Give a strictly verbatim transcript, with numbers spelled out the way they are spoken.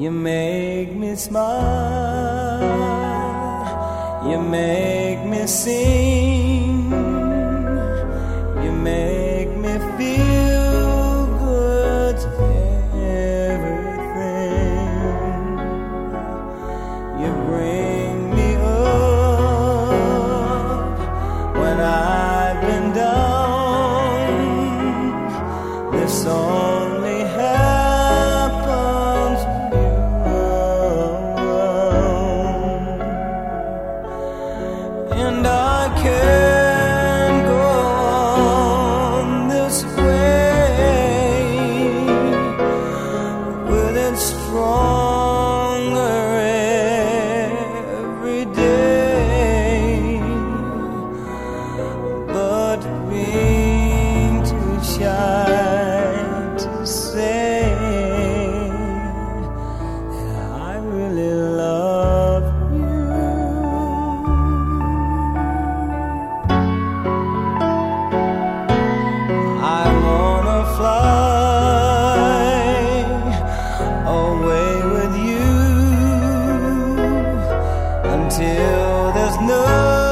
You make me smile, you make me sing, you make me feel good to everything. You bring me up when I've been down. This only happens and I can't go on this way with it stronger every day, but being too shy to say that I really love you. I wanna fly away with you until there's no